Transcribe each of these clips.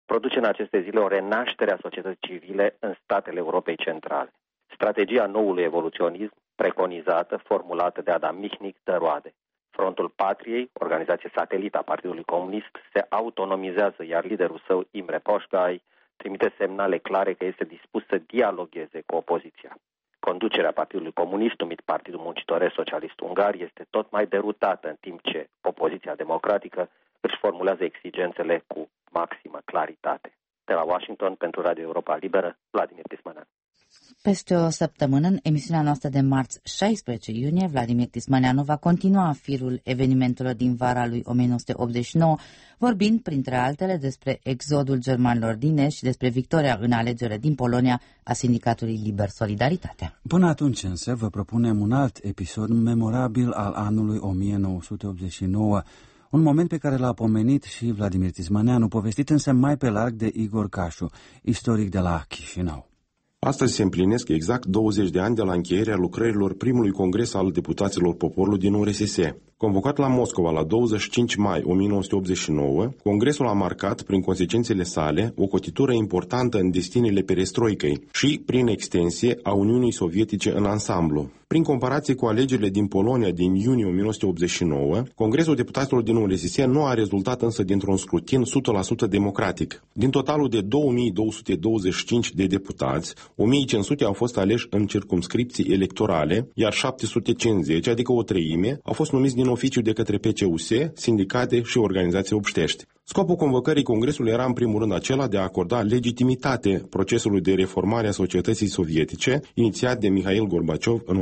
produce în aceste zile o renaștere a societății civile în statele Europei Centrale. Strategia noului evoluționism, preconizată, formulată de Adam Michnic, dă roade. Frontul Patriei, organizație satelită a Partidului Comunist, se autonomizează, iar liderul său, Imre Poșgai, trimite semnale clare că este dispus să dialogueze cu opoziția. Conducerea Partidului Comunist, numit Partidul Muncitoresc Socialist Ungar, este tot mai derutată, în timp ce opoziția democratică își formulează exigențele cu maximă claritate. De la Washington, pentru Radio Europa Liberă, Vladimir Tismanean. Peste o săptămână, în emisiunea noastră de marți 16 iunie, Vladimir Tismaneanu va continua firul evenimentelor din vara lui 1989, vorbind, printre altele, despre exodul germanilor din Est și despre victoria în alegerile din Polonia a Sindicatului Liber Solidaritatea. Până atunci însă vă propunem un alt episod memorabil al anului 1989, un moment pe care l-a pomenit și Vladimir Tismaneanu, povestit însă mai pe larg de Igor Cașu, istoric de la Chișinău. Astăzi se împlinesc exact 20 de ani de la încheierea lucrărilor primului congres al deputaților poporului din URSS. Convocat la Moscova la 25 mai 1989, congresul a marcat, prin consecințele sale, o cotitură importantă în destinele perestroicăi și, prin extensie, a Uniunii Sovietice în ansamblu. Prin comparație cu alegerile din Polonia din iunie 1989, Congresul Deputaților din URSS nu a rezultat însă dintr-un scrutin 100% democratic. Din totalul de 2225 de deputați, 1500 au fost aleși în circumscripții electorale, iar 750, adică o treime, au fost numiți din oficiu de către PCUS, sindicate și organizații obștești. Scopul convocării Congresului era în primul rând acela de a acorda legitimitate procesului de reformare a societății sovietice, inițiat de Mihail Gorbaciov în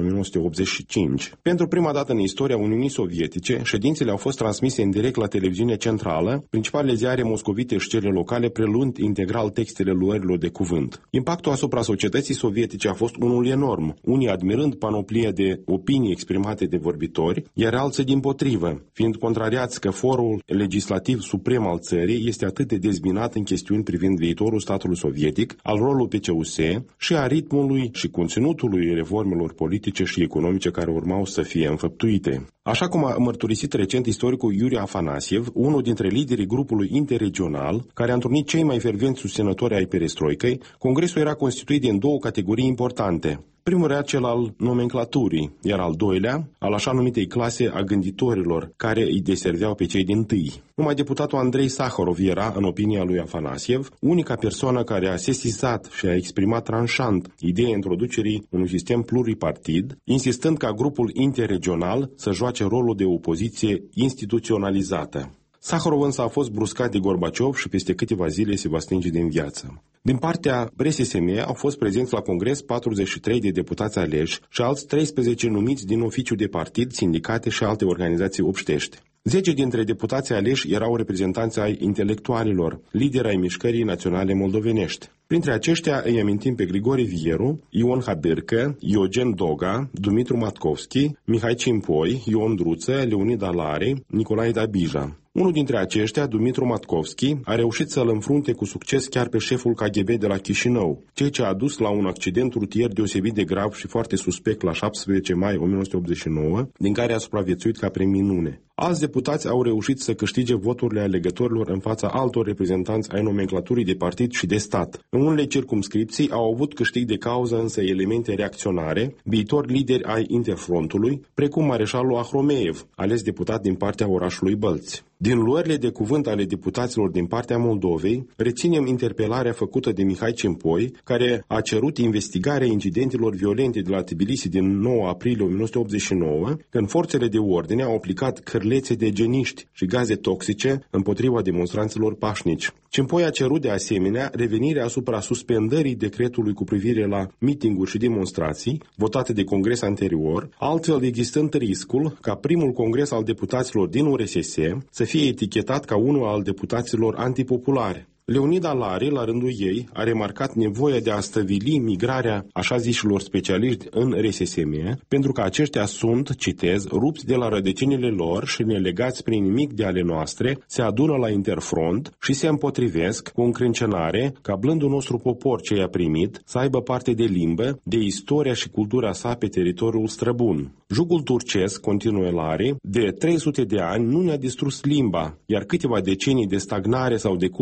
1985. Pentru prima dată în istoria Uniunii Sovietice, ședințele au fost transmise în direct la televiziunea centrală, principalele ziare moscovite și cele locale preluând integral textele luărilor de cuvânt. Impactul asupra societății sovietice a fost unul enorm, unii admirând panoplia de opinii exprimate de vorbitori, iar alții dimpotrivă, fiind contrariați că forul legislativ suprem al țării este atât de dezbinat în chestiuni privind viitorul statului sovietic, al rolului PCUS și a ritmului și conținutului reformelor politice și economice care urmau să fie înfăptuite. Așa cum a mărturisit recent istoricul Iuri Afanasiev, unul dintre liderii grupului interregional, care a întrunit cei mai fervenți susținători ai perestroicăi, congresul era constituit din două categorii importante. Primul era cel al nomenclaturii, iar al doilea, al așa numitei clase a gânditorilor, care îi deserveau pe cei dintâi. Numai deputatul Andrei Saharov era, în opinia lui Afanasiev, unica persoană care a sesizat și a exprimat tranșant ideea introducerii unui sistem pluripartid, insistând ca grupul interregional să joace rolul de opoziție instituționalizată. Saharov însă a fost bruscat de Gorbaciov și peste câteva zile se va stinge din viață. Din partea RSSM au fost prezenți la congres 43 de deputați aleși și alți 13 numiți din oficiu de partid, sindicate și alte organizații obștești. 10 dintre deputații aleși erau reprezentanți ai intelectualilor, lideri ai mișcării naționale moldovenești. Printre aceștia îi amintim pe Grigore Vieru, Ion Hadârcă, Iogen Doga, Dumitru Matkovski, Mihai Cimpoi, Ion Druță, Leonid Alare, Nicolae Dabija. Unul dintre aceștia, Dumitru Matkovski, a reușit să-l înfrunte cu succes chiar pe șeful KGB de la Chișinău, ceea ce a dus la un accident rutier deosebit de grav și foarte suspect la 17 mai 1989, din care a supraviețuit ca prin minune. Alți deputați au reușit să câștige voturile alegătorilor în fața altor reprezentanți ai nomenclaturii de partid și de stat. În unele circumscripții au avut câștig de cauză însă elemente reacționare, viitori lideri ai Interfrontului, precum mareșalul Ahromeev, ales deputat din partea orașului Bălți. Din luările de cuvânt ale deputaților din partea Moldovei, reținem interpelarea făcută de Mihai Cimpoi, care a cerut investigarea incidentelor violente de la Tbilisi din 9 aprilie 1989, când forțele de ordine au aplicat cârlețe de geniști și gaze toxice împotriva demonstranților pașnici. Cimpoi a cerut de asemenea revenirea asupra suspendării decretului cu privire la mitinguri și demonstrații, votate de congres anterior, altfel existând riscul ca primul congres al deputaților din URSS să fie etichetat ca unul al deputaților antipopulari. Leonid Alare, la rândul ei, a remarcat nevoia de a stăvili migrarea așa zișilor specialiști în RSSM, pentru că aceștia sunt, citez, rupți de la rădăcinile lor și nelegați prin nimic de ale noastre, se adună la interfront și se împotrivesc cu încrâncenare ca blândul nostru popor ce i-a primit să aibă parte de limbă, de istoria și cultura sa pe teritoriul străbun. Jugul turcesc, continuă Alare, de 300 de ani nu ne-a distrus limba, iar câteva decenii de stagnare sau de cult al puterii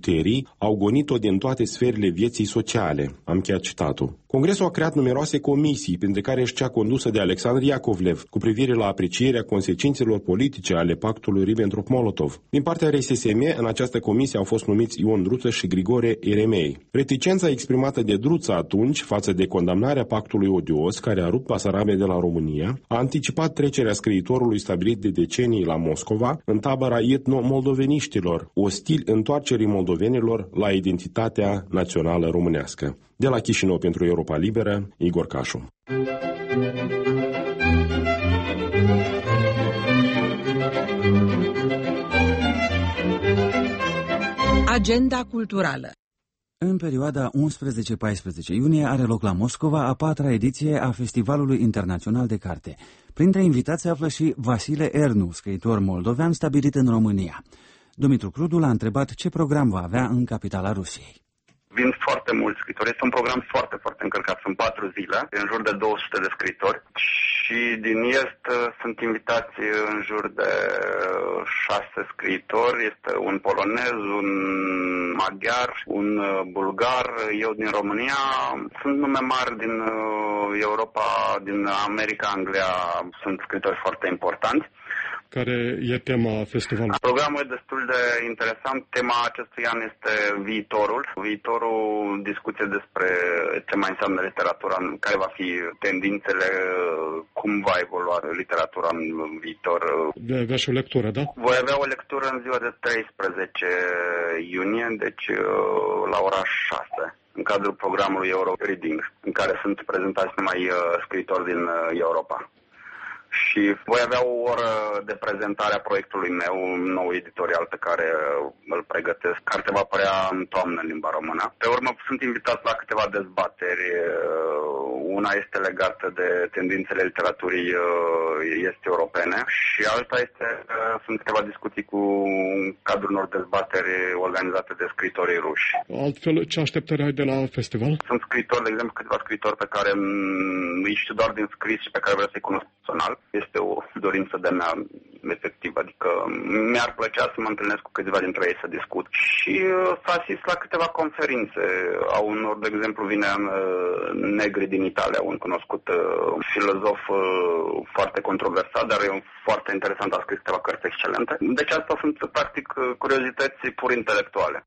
puterii au gonit-o din toate sferele vieții sociale. Am încheiat citatul. Congresul a creat numeroase comisii, printre care și cea condusă de Alexandru Iacovlev, cu privire la aprecierea consecințelor politice ale pactului Ribbentrop-Molotov. Din partea RSSM, în această comisie au fost numiți Ion Druță și Grigore Eremei. Reticența exprimată de Druță atunci față de condamnarea pactului odios, care a rupt Basarabia de la România, a anticipat trecerea scriitorului stabilit de decenii la Moscova în tabăra etno-moldoveniștilor, ostil întoarcerii moldovenilor la identitatea națională românească. De la Chișinău pentru Europa Liberă, Igor Cașu. Agenda culturală. În perioada 11-14 iunie are loc la Moscova a 4-a ediție a Festivalului Internațional de Carte. Printre invitați se află și Vasile Ernu, scriitor moldovean stabilit în România. Dumitru Crudu l-a întrebat ce program va avea în capitala Rusiei. Vin foarte mulți scritori. Este un program foarte, foarte încărcat. Sunt 4 zile, în jur de 200 de scritori și din est sunt invitați în jur de 6 scriitori. Este un polonez, un maghiar, un bulgar, eu din România. Sunt nume mari din Europa, din America, Anglia. Sunt scritori foarte importanți. Care e tema festivalului? Programul e destul de interesant. Tema acestui an este viitorul. Viitorul, discuție despre ce mai înseamnă literatura, care va fi tendințele, cum va evolua literatura în viitor. De avea și o lectură, da? Voi avea o lectură în ziua de 13 iunie, deci la ora 6. În cadrul programului Euro Reading, în care sunt prezentați numai scriitori din Europa. Și voi avea o oră de prezentare a proiectului meu, un nou editorial pe care îl pregătesc. Cartea va apărea în toamnă în limba română. Pe urmă sunt invitat la câteva dezbateri. Una este legată de tendințele literaturii este europene și alta sunt câteva discuții cu cadrul unor dezbateri organizate de scritorii ruși. Altfel, ce așteptări ai de la festival? Sunt scritori, de exemplu, câteva scritori pe care îi știu doar din scris și pe care vreau să-i cunosc personal. Este o dorință de mea efectiv, adică mi-ar plăcea să mă întâlnesc cu câțiva dintre ei să discut și să asist la câteva conferințe. A unor, de exemplu, vine Negri din Italia, un cunoscut filozof foarte controversat, dar e foarte interesant, a scris câteva cărți excelente. Deci asta sunt, practic, curiozități pur intelectuale.